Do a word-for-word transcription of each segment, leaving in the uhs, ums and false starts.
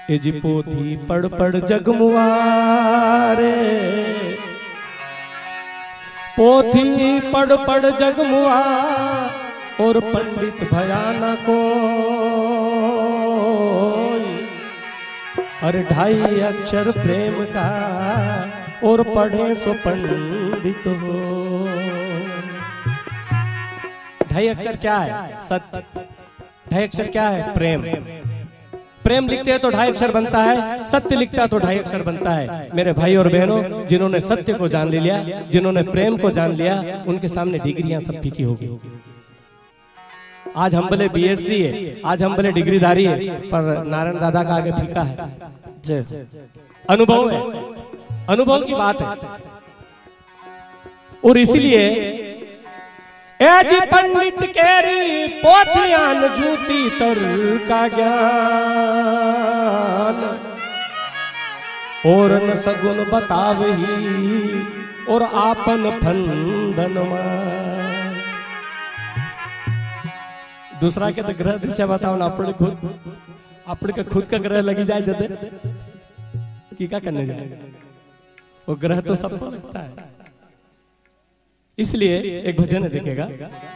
ए जी पोथी पढ़ पढ़ जगमुआरे, पोथी पढ़ पढ़ जगमुआ और पंडित भयाना को, अरे ढाई अक्षर प्रेम का और पढ़े सो पंडित हो। ढाई अक्षर क्या है? सत्य। ढाई अक्षर क्या है? प्रेम। प्रेम लिखते हैं तो ढाई अक्षर बनता है, सत्य लिखता है तो ढाई अक्षर बनता है। मेरे भाई और बहनों, जिन्होंने सत्य को जान लिया, जिन्होंने प्रेम को जान लिया, उनके सामने डिग्रियां सब फीकी होगी। आज हम भले बीएससी है, आज हम भले डिग्रीधारी है, पर नारायण दादा का आगे फीका है। जय अनुभव है, अनुभव की बात है। और इसलिए जी पंडित केरी पोथियान जूती तर का ज्ञान, और न सगुन बतावही और आपन फंदन मान। दूसरा के तो ग्रह दिशा बताओ ना, अपने खुद अपने का खुद का ग्रह लगी जाए जदे की क्या करने जाए, वो ग्रह तो सबको लगता है। इसलिए एक भजन है, देखेगा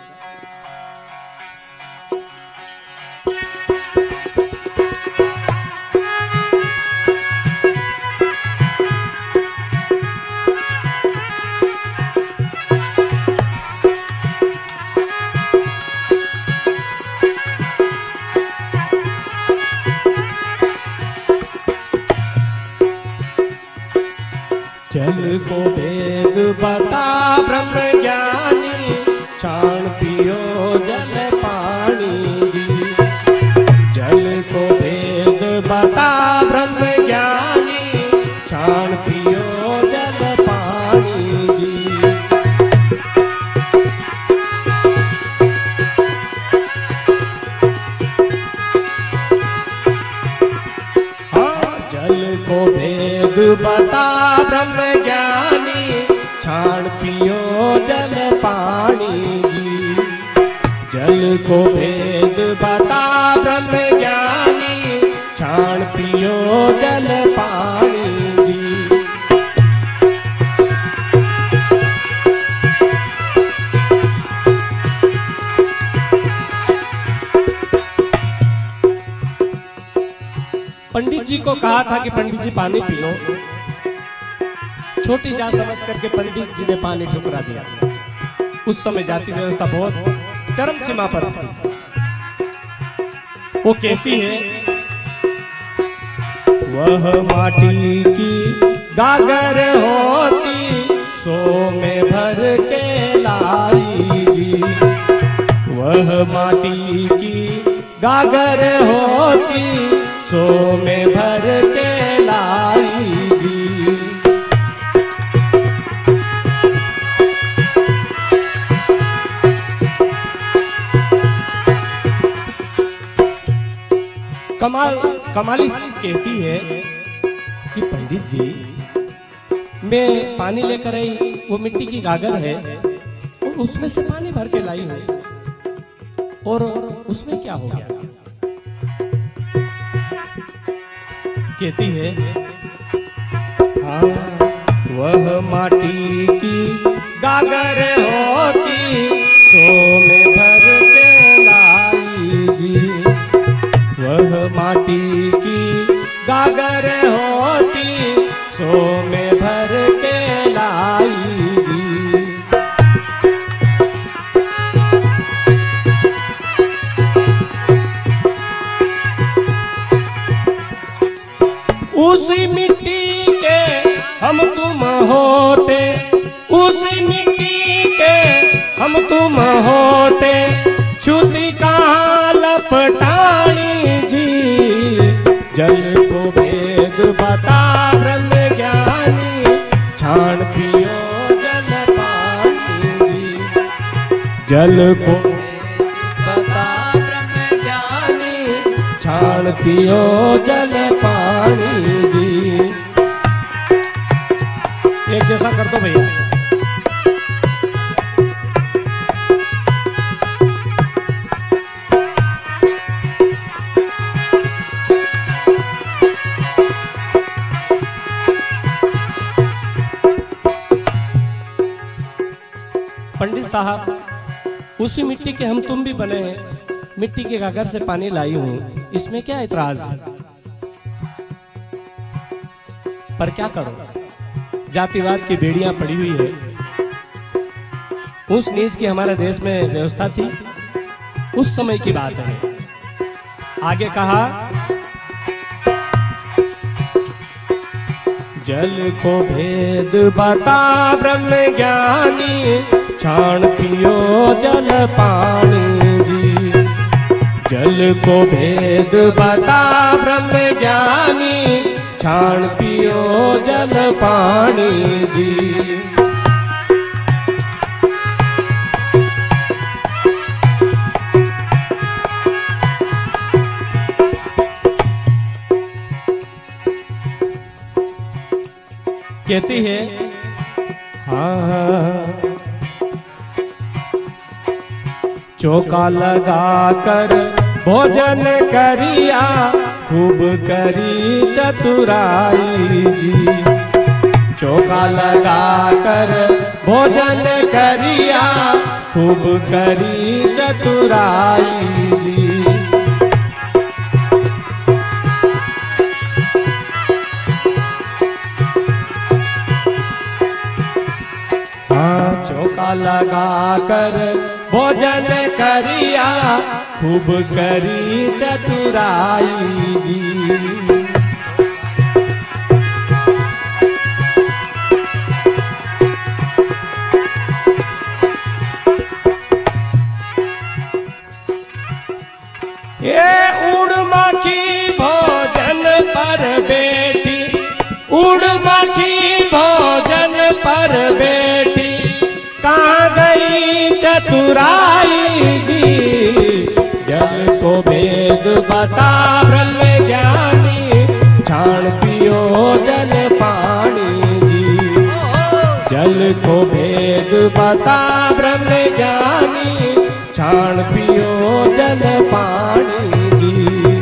जल को वेद बता ब्रह्म ज्ञानी, छाण पियो जल पानी जी। जल को वेद बता ब्रह्म ज्ञानी, छाण पियो जल पानी जी। हाँ, जल को वेद बता ब्रह्म ज्ञानी, छाण पियो जल पानी जी। जल को भेद बता ब्रह्म ज्ञानी, छाण पियो जल पानी जी। पंडित जी को कहा था कि पंडित जी पानी पी लो, छोटी जा समझ करके पंडित जी ने पानी ठुकरा दिया। उस समय जाति व्यवस्था बहुत चरम सीमा पर थी। वो कहती है, वह माटी की गागर होती, सो में भर के लाई जी। वह माटी की गागर होती, सो में भर के लाई जी। कमाल कमाली कहती है कि पंडित जी, मैं पानी लेकर आई, वो मिट्टी की गागर है और उसमें से पानी भर के लाई हूं, और उसमें क्या हो गया? कहती है, हाँ, वह माटी की गागर होती, सो में भर के लाई जी। वह माटी की गागर होती, सो में भर के लाई जी। उसी मिट्टी के हम तुम होते, उसी मिट्टी के हम तुम होते, छुती कहाँ लपटानी जी। जल को भेद बता ब्रह्म ज्ञानी, छाण पियो जल पानी जी। जल को बता ब्रह्म ज्ञानी, छाण पियो जल पानी जी। एक जैसा कर दो भैया। साहब उसी मिट्टी के हम तुम भी बने हैं, मिट्टी के घाघर से पानी लाई हूं, इसमें क्या इतराज है? पर क्या करो, जातिवाद की बेड़ियां पड़ी हुई है। उस नीच की हमारे देश में व्यवस्था थी, उस समय की बात है। आगे कहा, जल को भेद बता ब्रह्म ज्ञानी, छाण पियो जल पानी जी। जल को भेद बता ब्रह्म ज्ञानी, छाण पियो जल पानी जी। कहती है, हाँ चौका लगा कर भोजन करिया, खूब करी चतुराई जी। चौका लगा कर भोजन करिया, खूब करी चतुराई जी। चौका लगा कर भोजन करिया, खूब करी चतुराई जी। ये उड़मा की भोजन पर बेटी, उड़मा की भोजन पर बेटी, कहाँ गई चतुराई जी। जल को भेद बता ब्रह्म ज्ञानी, छाण पियो जल पानी जी। जल को भेद बता ब्रह्म ज्ञानी, छाण पियो जल पानी जी।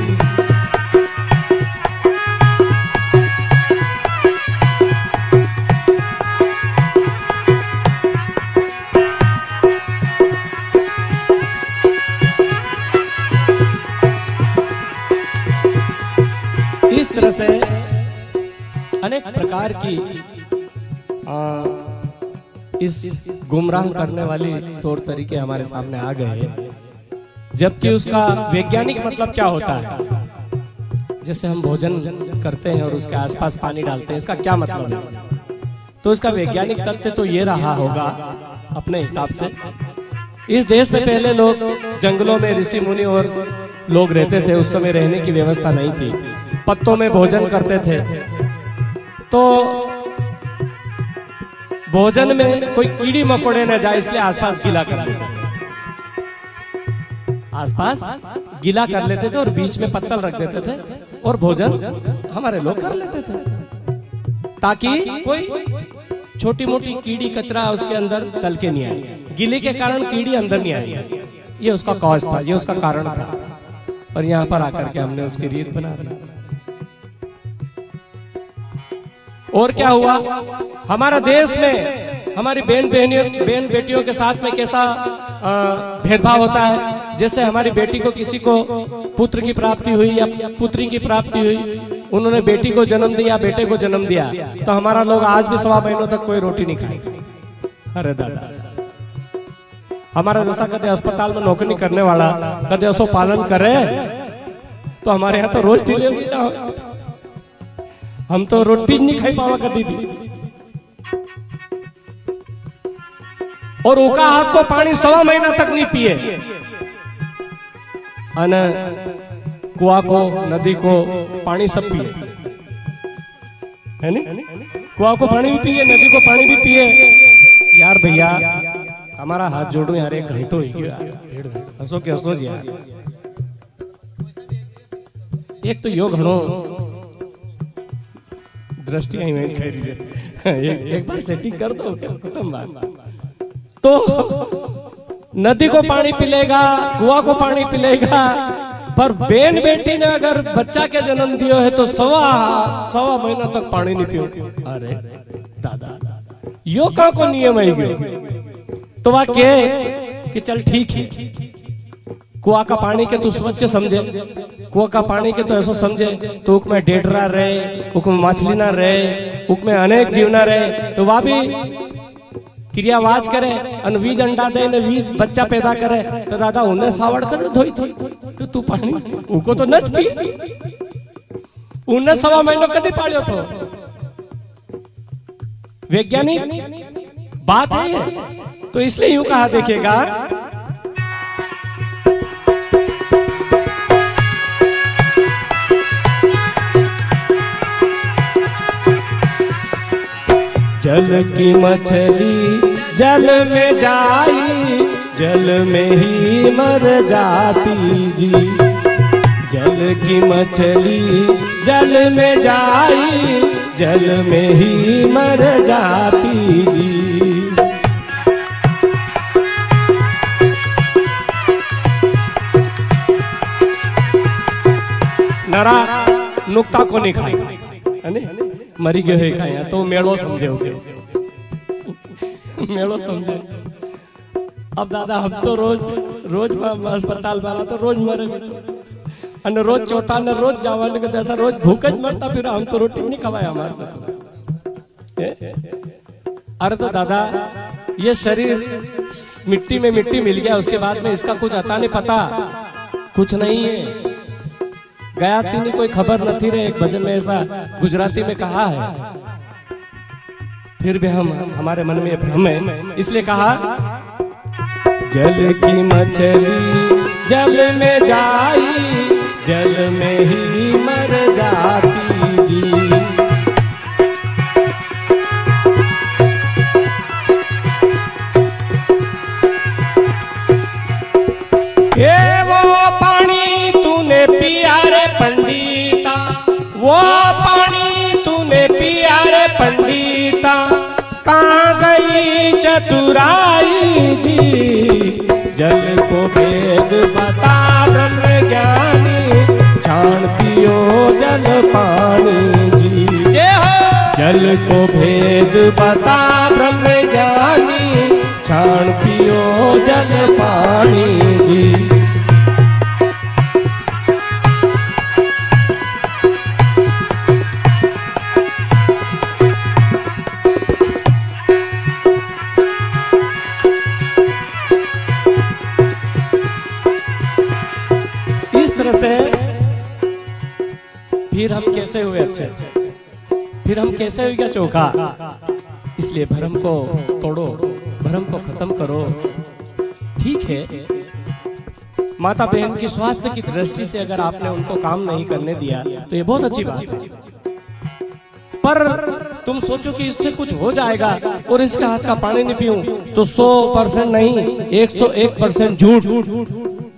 इस तरह से अनेक प्रकार की आ, इस गुमराह करने वाली तौर तरीके हमारे सामने आ गए, जबकि उसका वैज्ञानिक मतलब क्या होता है? जैसे हम भोजन करते हैं और उसके आसपास पानी डालते हैं, इसका क्या मतलब है? तो इसका वैज्ञानिक तथ्य तो ये रहा होगा अपने हिसाब से। इस देश में पहले लोग जंगलों में ऋषि मुनि और लोग रहते थे, उस समय रहने की व्यवस्था नहीं थी, पत्तों में भोजन करते थे। तो भोजन में कोई कीड़ी मकोड़े न जाए इसलिए आसपास गीला कर लेते थे, आसपास गीला कर लेते थे और बीच में पत्तल रख देते थे और भोजन हमारे लोग कर लेते थे, ताकि कोई छोटी मोटी कीड़ी कचरा उसके अंदर चल के नहीं आए। गीले के कारण कीड़ी अंदर नहीं आई, ये उसका कॉज था, ये उसका कारण था। और यहाँ पर आकर के हमने उसकी रीत बना दी। और क्या हुआ, हमारा देश में हमारी बहन बहनियों बहन बेटियों के साथ में कैसा भेदभाव होता है। जैसे हमारी बेटी को किसी को पुत्र की प्राप्ति हुई या पुत्री की प्राप्ति हुई, उन्होंने बेटी को जन्म दिया, बेटे को जन्म दिया, तो हमारा लोग आज भी सवा महीनों तक कोई रोटी नहीं खाए। अरे दादा, हमारा जैसा कदे अस्पताल में नौकरी करने वाला कदे उसो पालन करे, तो हमारे यहाँ तो रोज डिलीवरी ना हो, हम तो रोटी नहीं खाई पावा कभी भी। और ओका हाथ को पानी सवा महीना तक नहीं पिए, अने कुआ को नदी को पानी सब पिए, है नी? कुआ को पानी भी पिए, नदी को पानी भी पिए। यार भैया, हमारा हाथ जोड़ो यार, एक घंटो ही गया, हंसो के हंसो जी यार। एक तो योग घणो दृष्टि ही में खरी रे, एक, एक बार सेटिंग कर दो, खत्म बात। तो नदी को पानी पिलेगा, कुआ को पानी पिलेगा, पर बेन बेटी ने अगर बच्चा के जन्म दियो है तो सवा सवा महीना तक पानी नहीं पियो। अरे दादा, यो का को नियम है गयो। तो वह कहे कि चल ठीक है, कुआ का पानी के तू स्वच्छ समझे, कुआ का पानी के तो ऐसा समझे, तो उक में डेडरा रहे, उक में मछली ना रहे, उक में अनेक जीव ना रहे, तो वह भी क्रियावाज करे, अन बीज अंडा दे ने बीज बच्चा पैदा करे, तो दादा उन्हें सावड़ कर धोई थी, तो तू पानी उनको तो न पी, उन्हें सवा महीनों कभी पालियो थो। वैज्ञानिक बात है ये, तो इसलिए यूं कहा देखिएगा, जल की मछली जल में जाई, जल में ही मर जाती जी। जल की मछली जल में जाई, जल में ही मर जाती जी। नरा नुक्ता को नहीं खाए, है नहीं? मरी गए हुए खाया तो मेड़ो समझे हो गए, मेड़ो समझे। अब दादा हम तो रोज रोज अस्पताल वाला तो रोज मरे भी तो अन रोज चोटा न रोज जावन के जैसा रोज भूख ज मरता, फिर हम तो रोटी नहीं खवाया हमारे से। अरे तो दादा ये शरीर मिट्टी में मिट्टी मिल गया, उसके बाद में इसका कुछ आता नहीं, पता कुछ नहीं है। गया तीन कोई खबर न थी रे, एक भजन में ऐसा गुजराती में कहा है, फिर भी हम हमारे मन में भ्रम है, इसलिए कहा जल की मछली जल में जाई, जल में ही मर जाती जी। ये वो पानी तूने पिया रे पंडिता, वो पानी तूने पिया रे पंडिता, कहाँ गई चतुराई जी। जल को भेद बता ब्रह्म ज्ञानी, छान पियो जल पानी जी। जल को भेद बता ब्रह्म ज्ञानी, छान पियो जल पानी जी। फिर हम कैसे हुए अच्छे, फिर हम कैसे हुए क्या चोखा। इसलिए भ्रम को तोड़ो, भ्रम को खत्म करो। ठीक है, माता बहन की स्वास्थ्य की दृष्टि से अगर आपने उनको काम नहीं करने दिया तो ये बहुत अच्छी बात है, पर तुम सोचो कि इससे कुछ हो जाएगा और इसके हाथ का पानी नहीं पीऊं तो सौ परसेंट नहीं, एक सौ एक परसेंट झूठ,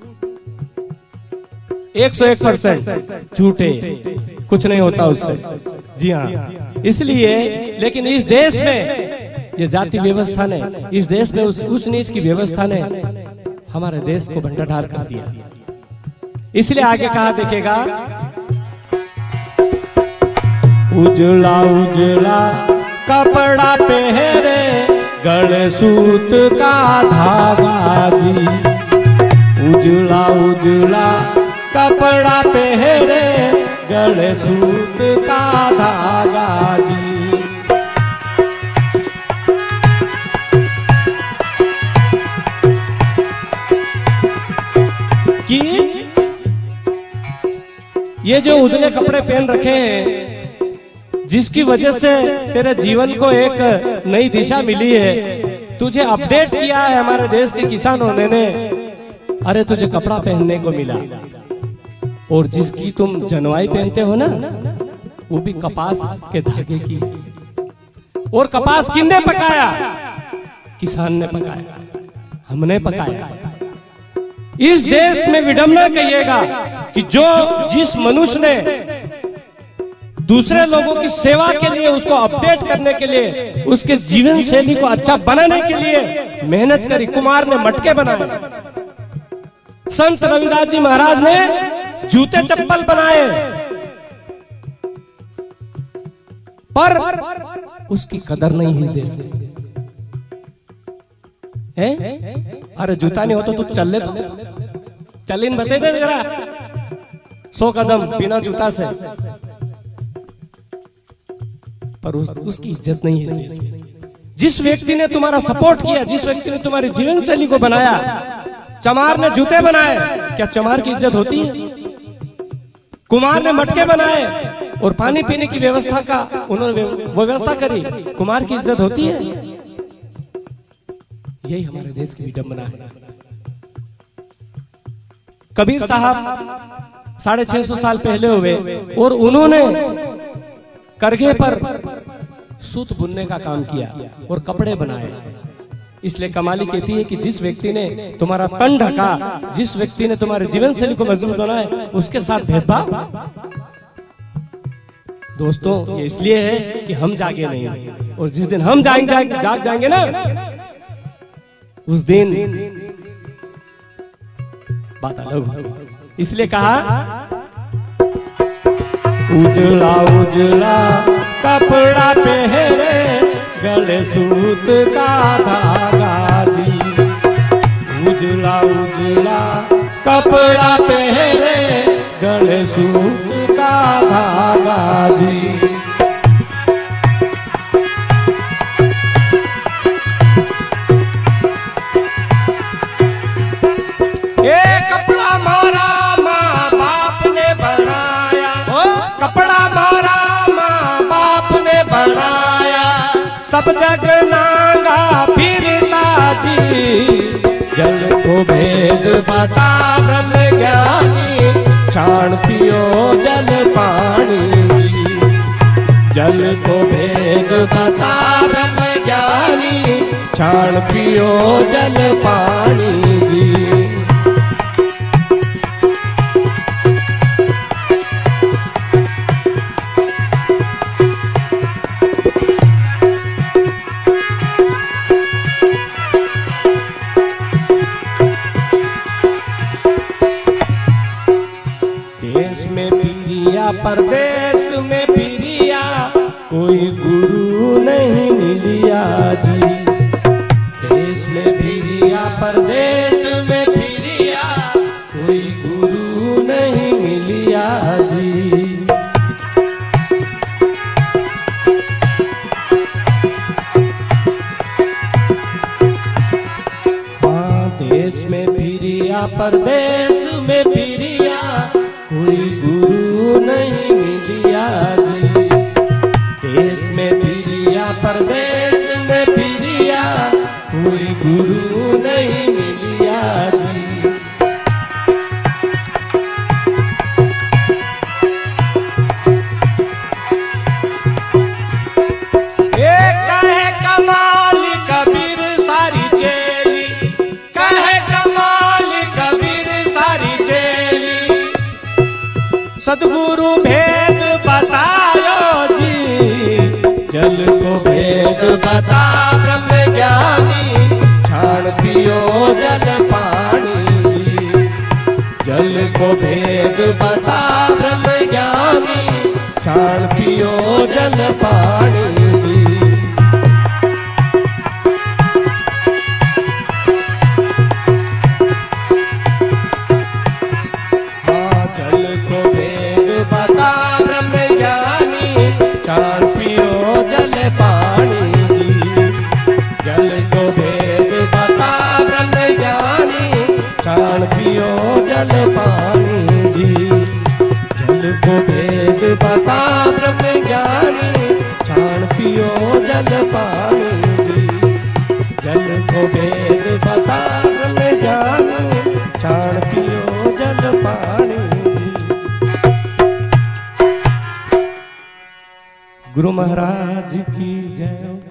एक सौ एक परसेंट झूठे, कुछ नहीं होता उससे। जी हाँ, इसलिए लेकिन इस देश में ये जाति व्यवस्था ने, इस देश में उस उच्च नीच की व्यवस्था ने हमारे देश को भंडार कर दिया। इसलिए आगे कहा देखेगा, उजला उजला कपड़ा पहरे, गले सूत का धागा जी। उजला उजला कपड़ा पहरे, गले सूत का धागा जी। कि ये जो उजले कपड़े पहन रखे हैं, जिसकी वजह से तेरे जीवन को एक नई दिशा मिली है, तुझे अपडेट किया है हमारे देश के किसानों ने। अरे तुझे कपड़ा पहनने को मिला, और जिसकी तुम जनवाई पहनते हो ना, वो भी कपास के धागे की। और कपास किसने पकाया? किसान ने पकाया, हमने पकाया। इस देश में विडंबना कहिएगा कि जो जिस मनुष्य ने दूसरे लोगों की सेवा के लिए, उसको अपडेट करने के लिए, उसके जीवन शैली को अच्छा बनाने के लिए मेहनत करी। कुमार ने मटके बनाए, संत रविदास जी महाराज ने जूते चप्पल बनाए, पर उसकी कदर नहीं है इस देश में। है? अरे जूता नहीं हो तो तू चल ले, तो चल इन बते दे जरा सौ कदम बिना जूता से। पर उस, उसकी इज्जत नहीं है इस देश में। जिस व्यक्ति ने तुम्हारा सपोर्ट किया, जिस व्यक्ति ने तुम्हारी जीवन शैली को बनाया, चमार ने जूते बनाए, क्या चमार की इज्जत होती है? कुमार ने मटके बनाए और पानी पीने की व्यवस्था का उन्होंने व्यवस्था करी, कुमार की इज्जत होती है? यही हमारे देश की विडंबना है। कबीर साहब साढ़े छह सौ साल पहले हुए और उन्होंने करघे पर सूत बुनने का काम किया और कपड़े बनाए। इसलिए कमाली कहती है कि जिस व्यक्ति ने तुम्हारा तन ढका, जिस व्यक्ति ने तुम्हारे जीवन शैली को मजबूत बनाया, उसके साथ भेदभाव। दोस्तों ये इसलिए है कि हम जागे नहीं, और जिस दिन हम जाएंगे जाग, जाग जाएंगे ना, उस दिन बात अलग। इसलिए कहा उजला उजला कपड़ा पहरे, गले सूत का धागा जी। उजला उजला कपड़ा पहरे, गले सूत का धागा जी। ये कपड़ा मारा माँ बाप ने बनाया, कपड़ा मारा माँ बाप ने बनाया, सब जग नांगा फिरता जी। जल को भेद बता ब्रह्म ज्ञानी, छाण पियो जल पानी जी। जल को भेद बता ब्रह्म ज्ञानी, छाण पियो जल पानी जी। परदेश में फिरिया, कोई गुरु नहीं मिलिया जी। देश में फिरिया, परदेश में फिरिया, कोई गुरु नहीं मिलिया जी। हाँ देश में फिरिया, परदेश में फिरिया, कोई गुरु नहीं मिलिया जी। देश में फिरिया, परदेश में फिरिया, कोई गुरु नहीं मिलिया जी। एक कहे कमाल कबीर सारी चेली, कहे कमाल कबीर सारी चेली। सदगुरु भेद बतायो जी, जल को भेद बता ब्रह्म ज्ञानी, छाण पियो जल पानी जी। जल को भेद बता ब्रह्म ज्ञानी, छाण पियो जल पानी जी। जल पानी जी, जल को भेद बता ब्रह्म ज्ञानी, छाण पियो जल पानी जी। जल को भेद बता ब्रह्म ज्ञानी, छाण पियो जल पानी जी। गुरु महाराज की जय।